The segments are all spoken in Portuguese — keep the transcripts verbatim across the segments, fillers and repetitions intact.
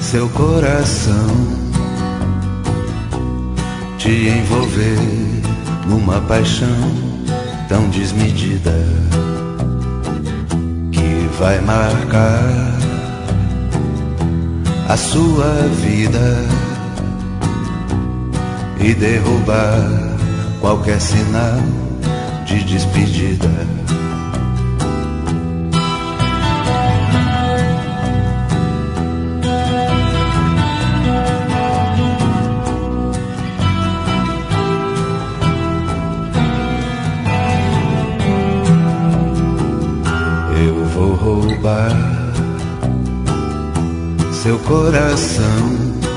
seu coração, te envolver numa paixão tão desmedida que vai marcar a sua vida e derrubar qualquer sinal de despedida. Eu vou roubar seu coração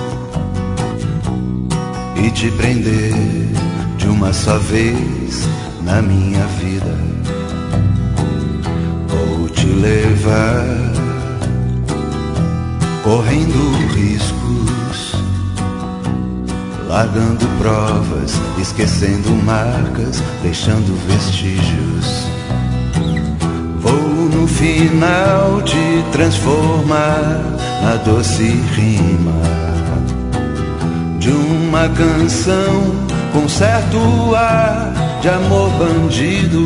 e te prender de uma só vez na minha vida. Vou te levar correndo riscos, largando provas, esquecendo marcas, deixando vestígios. Vou no final te transformar na doce rima de uma canção com certo ar de amor bandido.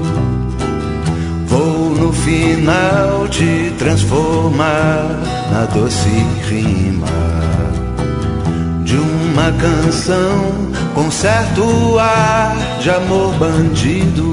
Vou no final te transformar na doce rima de uma canção com certo ar de amor bandido.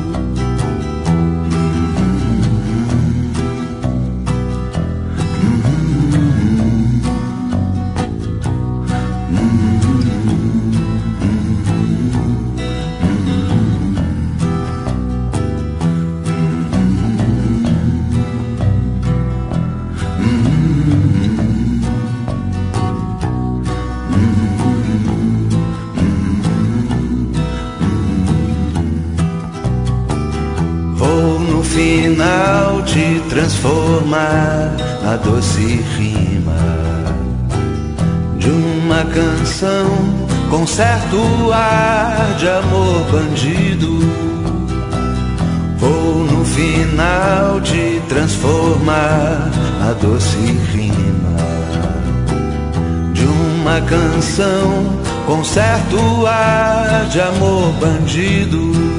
Final te transformar na doce rima de uma canção com certo ar de amor bandido. Vou no final te transformar na doce rima de uma canção com certo ar de amor bandido.